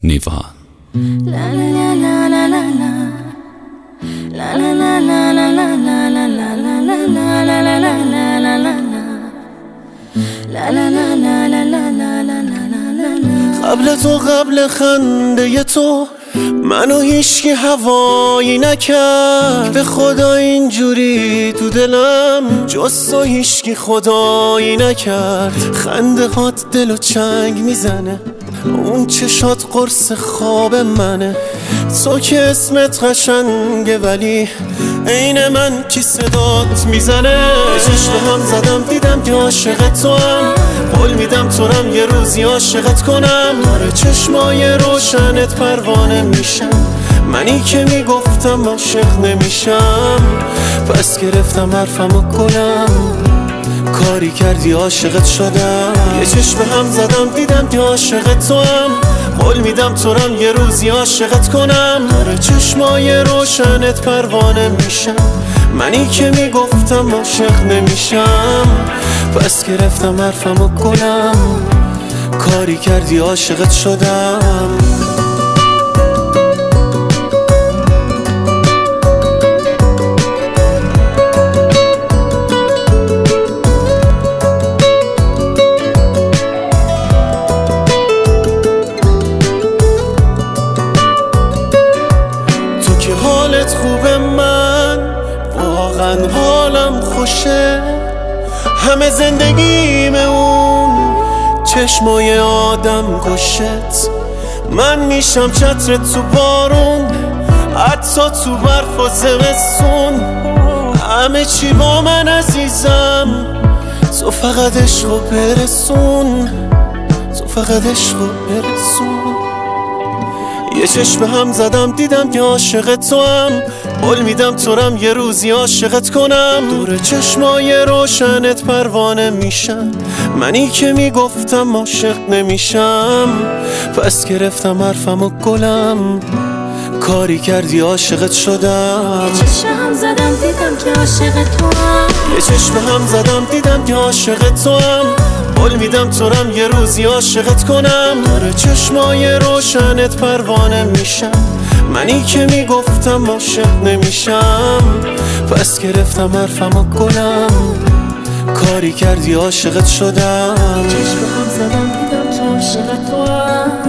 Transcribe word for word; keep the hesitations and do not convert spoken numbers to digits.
نیوا. قبل تو قبل خنده تو منو هیچکی هوایی نکرد، به خدا اینجوری تو دلم جز تو هیچکی خدایی نکرد. خنده هات دلو چنگ میزنه، اون چشات قرص خواب منه. تو که اسمت قشنگه ولی عین من کی صدات میزنه. چشم هم زدم دیدم که عاشق تو هم، قول میدم تو رم یه روزی عاشقت کنم. آره چشمای روشنت پروانه میشم، منی که میگفتم عاشق نمیشم. پس گرفتم حرفم و گلم، کاری کردی عاشقت شدم. یه چشم هم زدم دیدم که عاشق تو هم، قول میدم تو رم یه روزی عاشقت کنم. آره چشمای روشنت پروانه میشم، منی که میگفتم عاشق نمیشم. پس گرفتم حرفم و گلم، کاری کردی عاشقت شدم. حالت خوبه، من واقعا حالم خوشه. همه زندگیم اون چشمای آدم کشت. من میشم چترت تو بارون، حتی تو برف و زمستون. همه چی با من عزیزم، تو فقط عشقو برسون، تو فقط عشقو برسون. یه چشم هم زدم دیدم که عاشق تو هم، قول میدم تو رم یه روزی عاشقت کنم. دور چشمای روشنت پروانه میشم، منی که میگفتم عاشق نمیشم. پس گرفتم حرفم و گلم، کاری کردی عاشقت شدم. یه چشم هم زدم دیدم که عاشق تو هم، یه چشم هم زدم دیدم که عاشق تو هم، قول میدم تو رم یه روزی عاشقت کنم. آره چشمای روشنت پروانه میشم، منی که میگفتم عاشق نمیشم. پس گرفتم حرفم و گلم، کاری کردی عاشقت شدم. چشم هم زدم دیدم که عاشق تو هم.